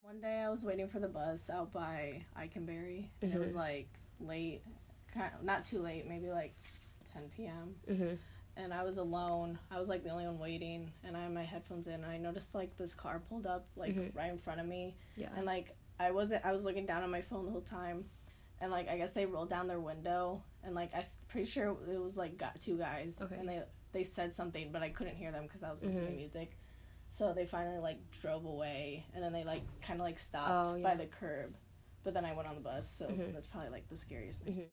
One day I was waiting for the bus out by Iconberry, and it was like late, not too late, maybe like 10 p.m. And I was alone. I was like the only one waiting, and I had my headphones in, and I noticed like this car pulled up like right in front of me. Yeah. And like I was looking down on my phone the whole time, and like I guess they rolled down their window, and like I'm pretty sure it was like two guys, and they said something, but I couldn't hear them because I was listening to music. So they finally, like, drove away, and then they, like, kind of, like, stopped by the curb. But then I went on the bus, so that's probably, like, the scariest thing.